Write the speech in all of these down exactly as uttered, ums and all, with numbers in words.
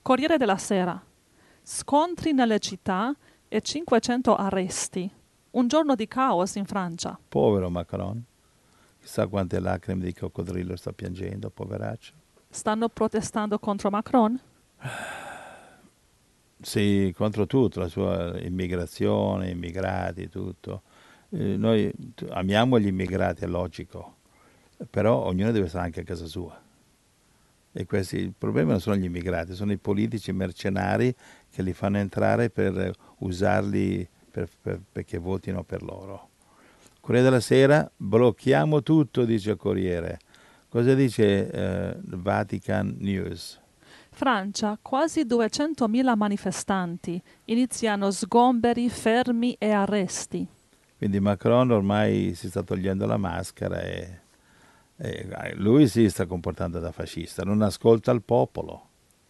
Corriere della Sera. Scontri nelle città e cinquecento arresti. Un giorno di caos in Francia. Povero Macron. Chissà quante lacrime di coccodrillo sta piangendo, poveraccio. Stanno protestando contro Macron? Sì, contro tutto, la sua immigrazione, immigrati, tutto. Eh, noi t- amiamo gli immigrati, è logico, però ognuno deve stare anche a casa sua. E questi, il problema non sono gli immigrati, sono i politici mercenari che li fanno entrare per usarli per- per- perché votino per loro. Corriere della Sera, blocchiamo tutto, dice il Corriere. Cosa dice eh, Vatican News? Francia, quasi duecentomila manifestanti. Iniziano sgomberi, fermi e arresti. Quindi Macron ormai si sta togliendo la maschera e, e lui si sta comportando da fascista, non ascolta il popolo.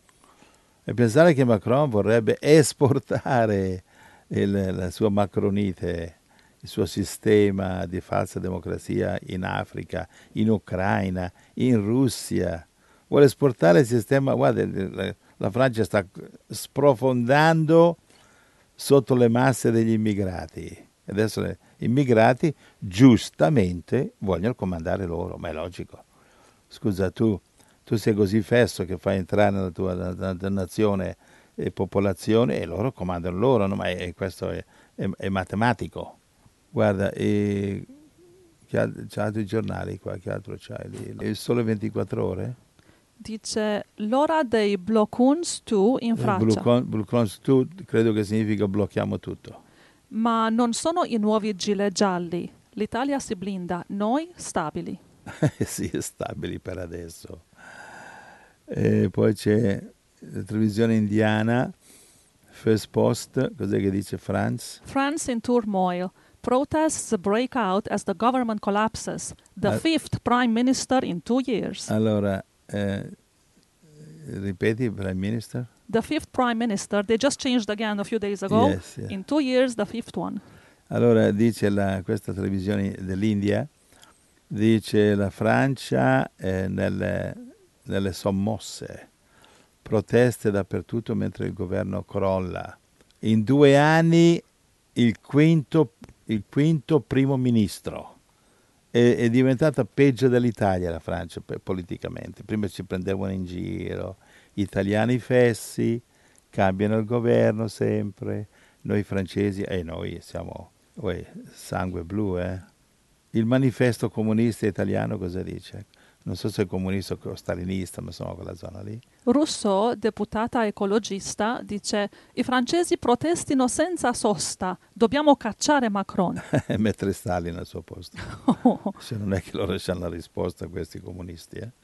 E pensare che Macron vorrebbe esportare il- la sua macronite, il suo sistema di falsa democrazia in Africa, in Ucraina, in Russia. Vuole esportare il sistema, guarda, la, la Francia sta sprofondando sotto le masse degli immigrati. E adesso gli immigrati giustamente vogliono comandare loro, ma è logico. Scusa, tu, tu sei così fesso che fai entrare nella tua na- na- nazione e popolazione e loro comandano loro, no? Ma è- questo è, è- è matematico. Guarda, e che al- c'è altri giornali qua, che altro c'hai lì? Il Sole ventiquattro Ore? Dice l'ora dei blocuns tu in Eh, Blue, Francia. Con- Blue Cross tu credo che significa blocchiamo tutto. Ma non sono i nuovi gilet gialli. L'Italia si blinda, noi stabili. Sì, stabili per adesso. E poi c'è la televisione indiana, First Post, cos'è che dice France? France in turmoil. Protests break out as the government collapses. The Ah. fifth prime minister in two years. Allora, eh, ripeti, Prime Minister? The fifth prime minister, they just changed again a few days ago. Yes, yeah. In two years, the fifth one. Allora, dice la, questa televisione dell'India, dice la Francia è nelle, nelle sommosse, proteste dappertutto mentre il governo crolla. In due anni il quinto, il quinto primo ministro. È, è diventata peggio dell'Italia la Francia pe- politicamente. Prima ci prendevano in giro, italiani fessi, cambiano il governo sempre. Noi francesi, e eh, noi siamo uè, sangue blu, eh? Il manifesto comunista italiano cosa dice? Non so se è comunista o stalinista, ma sono quella zona lì. Rousseau, deputata ecologista, dice i francesi protestino senza sosta, dobbiamo cacciare Macron. E mettere Stalin al suo posto. Se non è che loro hanno la risposta a questi comunisti. Eh?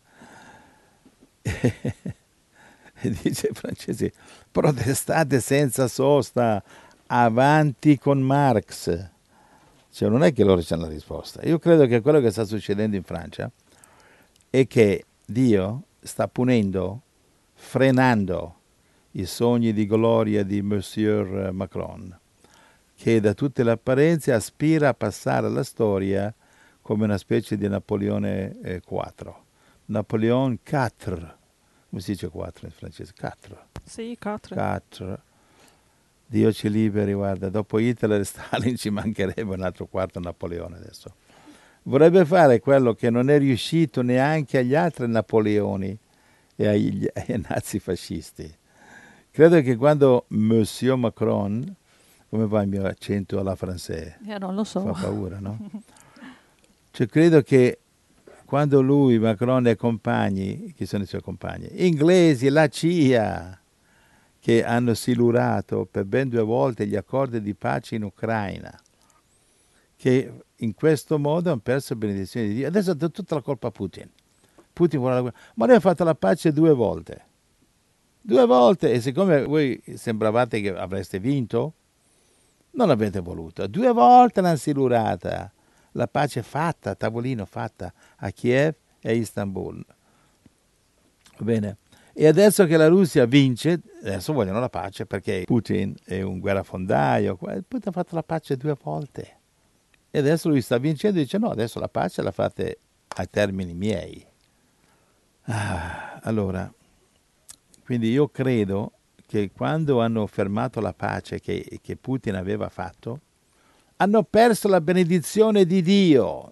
E dice ai francesi, protestate senza sosta, avanti con Marx. Cioè non è che loro hanno la risposta. Io credo che quello che sta succedendo in Francia è che Dio sta punendo, frenando i sogni di gloria di Monsieur Macron, che da tutte le apparenze aspira a passare alla storia come una specie di Napoleone eh, quattro. Napoleon quattro. Come si dice quattro in francese? quattro. Sì, quattro. quattro. Dio ci liberi, guarda, dopo Hitler e Stalin ci mancherebbe un altro quarto Napoleone adesso. Vorrebbe fare quello che non è riuscito neanche agli altri Napoleoni e ai, ai nazifascisti. Credo che quando Monsieur Macron, come va il mio accento alla francese? Eh, non lo so. Fa paura, no? Cioè, credo che quando lui, Macron e compagni, chi sono i suoi compagni? Inglesi, la C I A, che hanno silurato per ben due volte gli accordi di pace in Ucraina, che in questo modo hanno perso benedizione di Dio. Adesso è tutta la colpa a Putin. Putin vuole la guerra. Ma lui ha fatto la pace due volte. Due volte. E siccome voi sembravate che avreste vinto, non avete voluto. Due volte l'hanno silurata. La pace fatta, a tavolino fatta a Kiev e a Istanbul. Va bene. E adesso che la Russia vince, adesso vogliono la pace perché Putin è un guerrafondaio. Putin ha fatto la pace due volte. E adesso lui sta vincendo e dice no, adesso la pace la fate ai termini miei. Ah, allora, Quindi io credo che quando hanno fermato la pace che, che Putin aveva fatto, hanno perso la benedizione di Dio.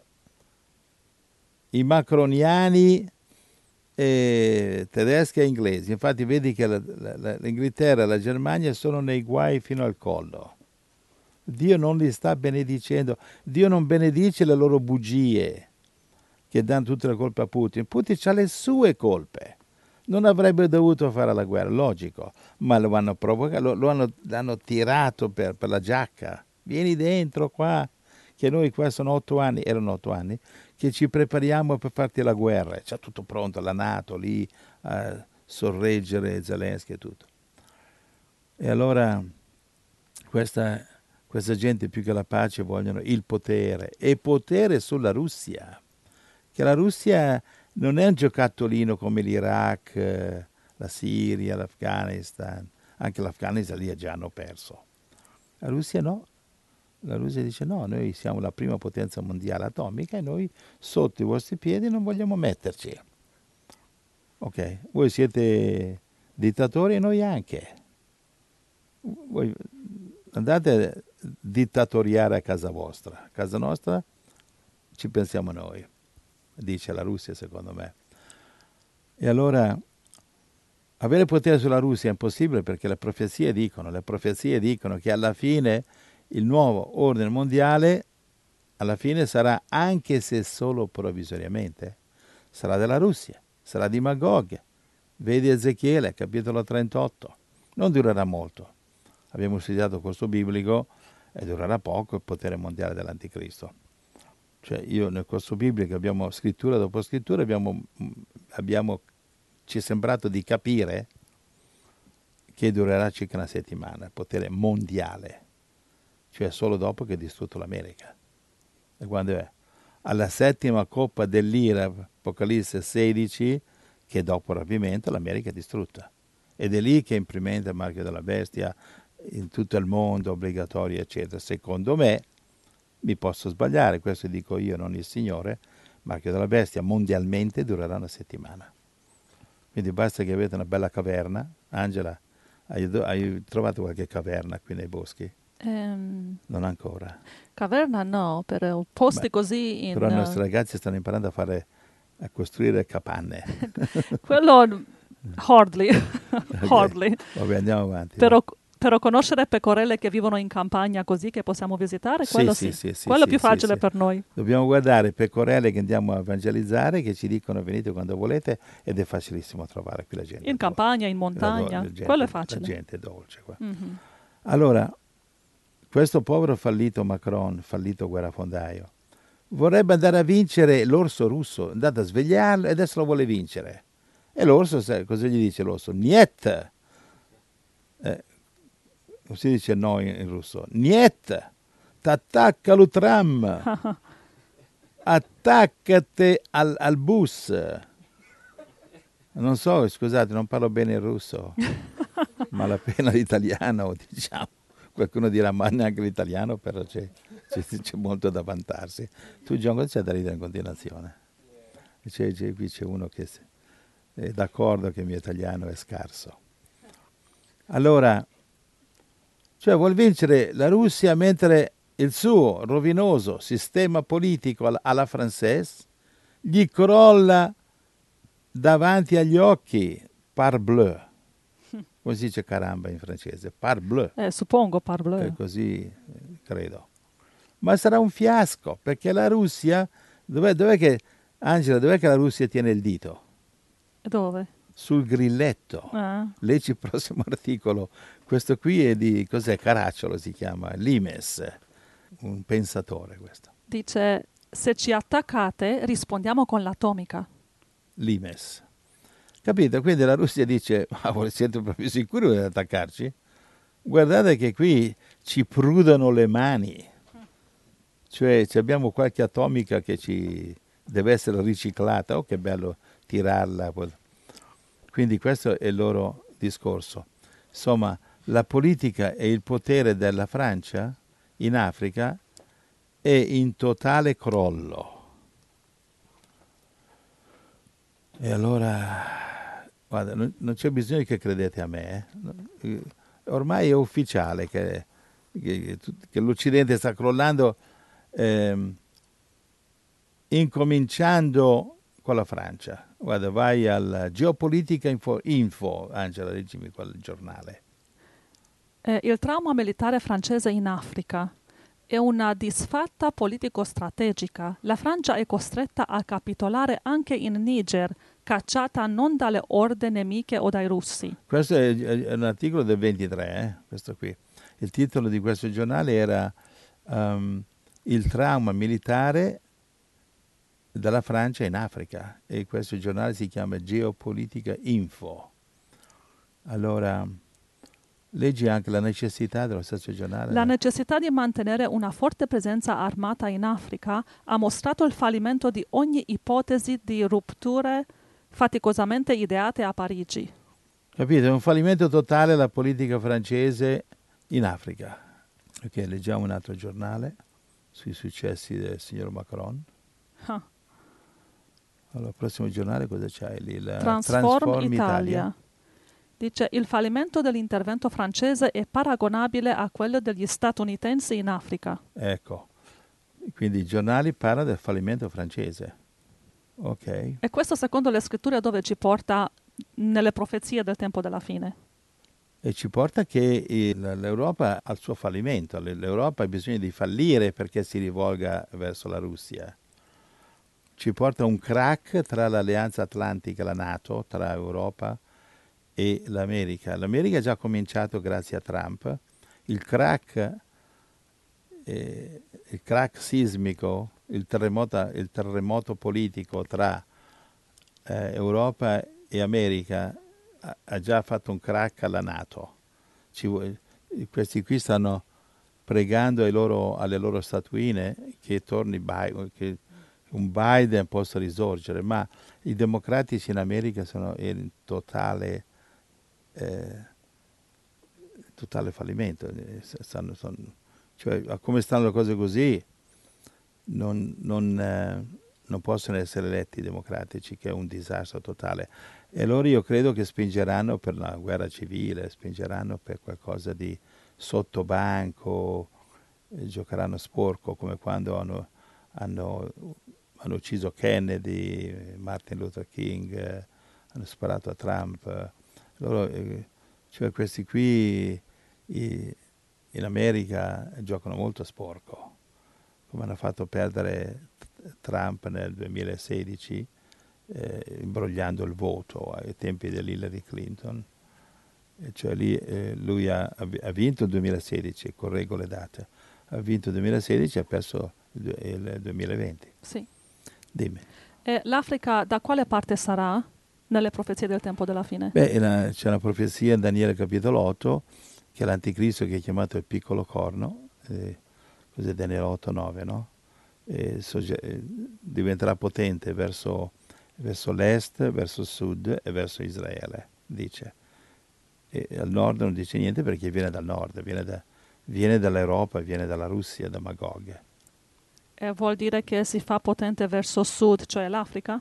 I macroniani, eh, tedeschi e inglesi. Infatti vedi che la, la, l'Inghilterra e la Germania sono nei guai fino al collo. Dio non li sta benedicendo. Dio non benedice le loro bugie, che danno tutte le colpe a Putin. Putin ha le sue colpe. Non avrebbe dovuto fare la guerra, logico, ma lo hanno provocato, lo, lo hanno, l'hanno tirato per, per la giacca. Vieni dentro qua, che noi qua sono otto anni, erano otto anni, che ci prepariamo per farti la guerra. C'è tutto pronto, la NATO lì a sorreggere Zelensky e tutto. E allora questa, questa gente più che la pace vogliono il potere, e potere sulla Russia, che la Russia non è un giocattolino come l'Iraq, eh, la Siria, l'Afghanistan. Anche l'Afghanistan lì già hanno perso. La Russia no. La Russia dice no, noi siamo la prima potenza mondiale atomica e noi sotto i vostri piedi non vogliamo metterci. Ok, voi siete dittatori e noi anche. Voi andate a dittatoriare a casa vostra. A casa nostra ci pensiamo noi, dice la Russia secondo me. E allora avere potere sulla Russia è impossibile, perché le profezie dicono, le profezie dicono che alla fine il nuovo ordine mondiale alla fine sarà, anche se solo provvisoriamente, sarà della Russia, sarà di Magog. Vedi Ezechiele, capitolo trentotto. Non durerà molto. Abbiamo studiato corso biblico e durerà poco il potere mondiale dell'Anticristo. Cioè io nel corso biblico abbiamo scrittura dopo scrittura, abbiamo, abbiamo, ci è sembrato di capire che durerà circa una settimana, il potere mondiale, cioè solo dopo che è distrutto l'America. E quando è? Alla settima coppa dell'ira, Apocalisse sedici, che dopo il rapimento l'America è distrutta. Ed è lì che imprimenta il marchio della bestia in tutto il mondo, obbligatorio, eccetera. Secondo me, mi posso sbagliare, questo dico io, non il Signore, il marchio della bestia mondialmente durerà una settimana. Quindi basta che avete una bella caverna. Angela, hai, hai trovato qualche caverna qui nei boschi? Ehm, Non ancora. Caverna no, però posti Beh, così in... Però i nostri ragazzi stanno imparando a fare, a costruire capanne. Quello hardly, Okay. hardly. Vabbè, andiamo avanti. Però, però conoscere pecorelle che vivono in campagna così che possiamo visitare, Sì, quello sì, sì. sì, sì, quello è sì, più sì, facile sì. per noi. Dobbiamo guardare pecorelle che andiamo a evangelizzare, che ci dicono venite quando volete, ed è facilissimo trovare qui la gente. In do- campagna, in la, do- montagna, la gente, quello è la facile. gente è dolce qua. Mhm. Allora, questo povero fallito Macron, fallito guerrafondaio, vorrebbe andare a vincere l'orso russo, è andato a svegliarlo e adesso lo vuole vincere. E l'orso, sai, cosa gli dice l'orso? Niet! Eh, non si dice no in, in russo. Niet! T'attacca l'utram! Attaccate al, al bus! Non so, scusate, non parlo bene il russo, malapena l'italiano, diciamo. Qualcuno dirà, ma neanche l'italiano, però c'è, c'è, c'è molto da vantarsi. Tu, John, cosa c'è da ridere in continuazione? C'è, c'è, qui c'è uno che è d'accordo che il mio italiano è scarso. Allora, cioè vuol vincere la Russia mentre il suo rovinoso sistema politico alla française gli crolla davanti agli occhi, parbleu. Come si dice caramba in francese? Parbleu. Eh, suppongo parbleu. È così, eh, credo. Ma sarà un fiasco, perché la Russia, dov'è, dov'è che, Angela, dov'è che la Russia tiene il dito? Dove? Sul grilletto. Ah. Leggi il prossimo articolo. Questo qui è di, cos'è? Caracciolo si chiama, Limes, un pensatore questo. Dice, se ci attaccate rispondiamo con l'atomica. Limes. Capito? Quindi la Russia dice, ma voi siete proprio sicuri di attaccarci? Guardate che qui ci prudono le mani. Cioè abbiamo qualche atomica che ci deve essere riciclata. Oh, che bello tirarla. Quindi questo è il loro discorso. Insomma, la politica e il potere della Francia in Africa è in totale crollo. E allora Guarda, non, non c'è bisogno che credete a me. eh. Ormai è ufficiale che, che- che l'Occidente sta crollando, ehm, incominciando con la Francia. Guarda, vai al Geopolitica Info, Info Angela, leggimi quel giornale. Eh, il trauma militare francese in Africa è una disfatta politico-strategica. La Francia è costretta a capitolare anche in Niger, cacciata non dalle orde nemiche o dai russi. Questo è, è un articolo del ventitré, eh, questo qui. Il titolo di questo giornale era ehm, Il trauma militare dalla Francia in Africa, e questo giornale si chiama Geopolitica Info. Allora, leggi anche la necessità dello stesso giornale. La da- necessità di mantenere una forte presenza armata in Africa ha mostrato il fallimento di ogni ipotesi di rupture faticosamente ideate a Parigi. Capite? È un fallimento totale la politica francese in Africa. Ok, leggiamo un altro giornale sui successi del signor Macron. Ah. Allora, il prossimo giornale cosa c'è? Il Transform, Transform Italia. Italia. Dice il fallimento dell'intervento francese è paragonabile a quello degli statunitensi in Africa. Ecco, quindi i giornali parlano del fallimento francese. Ok. E questo secondo le scritture dove ci porta nelle profezie del tempo della fine. E ci porta che il- l'Europa ha il suo fallimento. L- L'Europa ha bisogno di fallire perché si rivolga verso la Russia. Ci porta a un crack tra l'Alleanza Atlantica, la NATO, tra Europa e l'America. L'America ha già cominciato grazie a Trump. Il crack, eh, il crack sismico, il terremoto, il terremoto politico tra eh, Europa e America ha, ha già fatto un crack alla NATO. Ci vuole- questi qui stanno pregando ai loro- alle loro statuine che torni Biden, che un Biden possa risorgere, ma i democratici in America sono in totale, eh, totale fallimento. Eh, stanno- son- cioè, a come stanno le cose così, non, non, eh, non possono essere eletti i democratici, che è un disastro totale. E loro io credo che spingeranno per la guerra civile, spingeranno per qualcosa di sottobanco, eh, giocheranno sporco come quando hanno, hanno, hanno ucciso Kennedy, Martin Luther King, eh, hanno sparato a Trump. eh. Loro, eh, cioè questi qui i- in America giocano molto sporco, come hanno fatto perdere Trump nel duemilasedici, eh, imbrogliando il voto ai tempi dell'Hillary Clinton. E cioè lì eh, lui ha, ha vinto il duemilasedici, correggo le date, ha vinto il duemilasedici e ha perso il, du- il duemilaventi. Sì. Dimmi. E l'Africa da quale parte sarà nelle profezie del tempo della fine? Beh, è una- c'è una profezia in Daniele capitolo otto, che è l'anticristo che è chiamato il piccolo corno, eh, cos'è Daniele otto nove, no? E sogge- eh, diventerà potente verso, verso l'est, verso il sud e verso Israele, dice. E al nord non dice niente perché viene dal nord, viene, da- viene dall'Europa, viene dalla Russia, da Magog. E vuol dire che si fa potente verso sud, cioè l'Africa?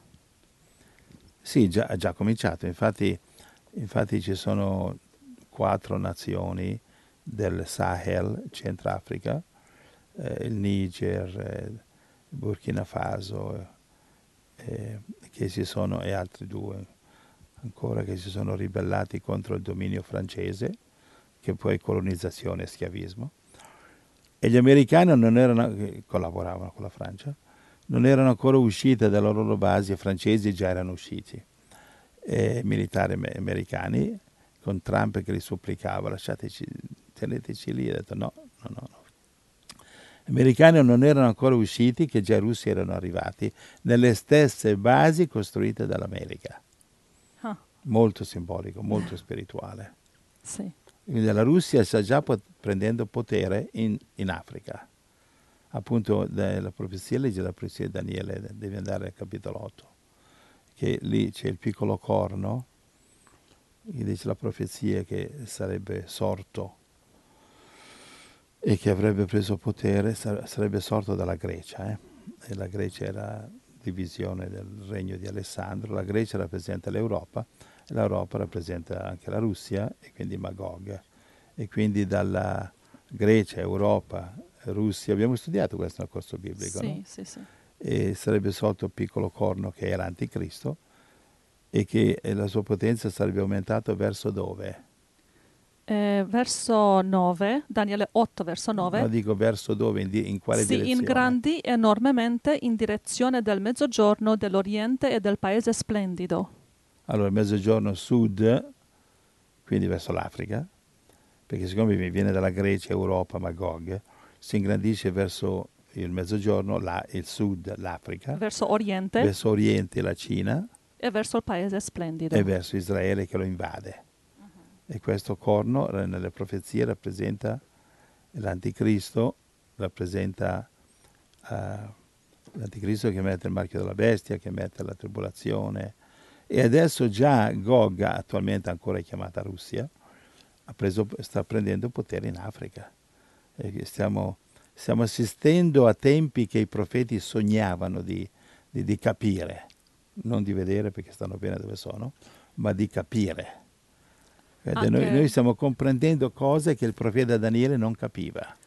Sì, già, ha già cominciato, infatti, infatti ci sono quattro nazioni del Sahel, Centrafrica, eh, il Niger, eh, Burkina Faso, eh, che si sono, e altri due ancora che si sono ribellati contro il dominio francese, che poi è colonizzazione e schiavismo. E gli americani non erano, che collaboravano con la Francia, non erano ancora usciti dalle loro basi, i francesi già erano usciti, e militari am- americani, con Trump che li supplicava, lasciateci, teneteci lì, ha detto no, no, no, no. Gli americani non erano ancora usciti, che già i russi erano arrivati nelle stesse basi costruite dall'America. Ah, Molto simbolico, molto spirituale. sì. Quindi la Russia sta già pot- prendendo potere in, in Africa. Appunto de- la profezia, legge la profezia di Daniele, de- devi andare al capitolo otto, che lì c'è il piccolo corno, che dice la profezia che sarebbe sorto e che avrebbe preso potere, sar- sarebbe sorto dalla Grecia. eh. E la Grecia era divisione del regno di Alessandro, la Grecia rappresenta l'Europa, l'Europa rappresenta anche la Russia e quindi Magog. E quindi dalla Grecia, Europa, Russia, abbiamo studiato questo nel corso biblico, Sì, no? sì, sì. E sarebbe sorto il piccolo corno che era l'anticristo e che la sua potenza sarebbe aumentata verso dove? Eh, verso nove, Daniele otto, verso nove, No, dico verso dove, in, di- in quale si direzione? ingrandì enormemente in direzione del mezzogiorno, dell'oriente e del paese splendido. Allora, mezzogiorno sud, quindi verso l'Africa, perché siccome vi- viene dalla Grecia, Europa, Magog, si ingrandisce verso il mezzogiorno, la- il sud, l'Africa, Verso oriente verso oriente la Cina e verso il paese splendido. e verso Israele che lo invade. E questo corno eh, nelle profezie rappresenta l'anticristo, rappresenta eh, l'anticristo che mette il marchio della bestia, che mette la tribolazione. E adesso già Gog, attualmente ancora chiamata Russia, ha preso, sta prendendo potere in Africa. E stiamo, stiamo assistendo a tempi che i profeti sognavano di, di, di capire, non di vedere perché stanno bene dove sono, ma di capire. Vede, noi, Anche noi stiamo comprendendo cose che il profeta Daniele non capiva.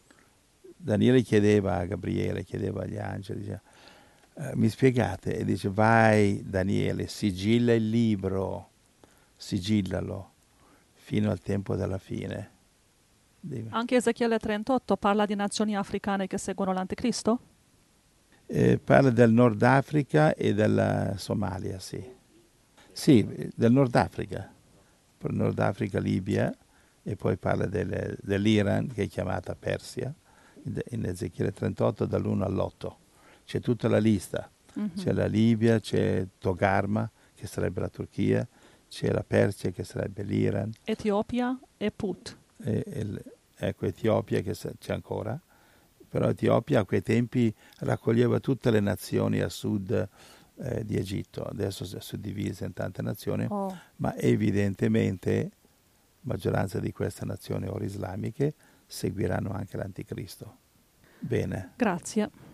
Daniele chiedeva a Gabriele, chiedeva agli angeli, diceva, eh, mi spiegate? E dice, vai Daniele, sigilla il libro, sigillalo fino al tempo della fine. Dimmi. Anche Ezechiele trentotto parla di nazioni africane che seguono l'anticristo? Eh, parla del Nord Africa e della Somalia, sì. Sì, del Nord Africa. Nord Africa, Libia, e poi parla del, dell'Iran, che è chiamata Persia, in Ezechiele trentotto dall'uno all'otto. C'è tutta la lista. Mhm. C'è la Libia, c'è Togarma, che sarebbe la Turchia, c'è la Persia, che sarebbe l'Iran, Etiopia e Put. e, e, ecco Etiopia, che c'è ancora. Però Etiopia a quei tempi raccoglieva tutte le nazioni a sud eh, di Egitto, adesso è suddivisa in tante nazioni, Oh. ma evidentemente la maggioranza di queste nazioni ora islamiche seguiranno anche l'anticristo. Bene. Grazie.